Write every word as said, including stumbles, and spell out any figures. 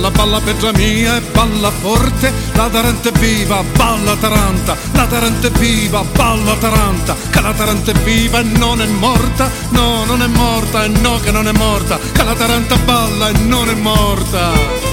balla, balla Petra mia e balla forte, la Taranta è viva, balla Taranta, la Taranta è viva, balla Taranta, che la Taranta è viva e non è morta, no non è morta e no che non è morta, che la Taranta balla e non è morta.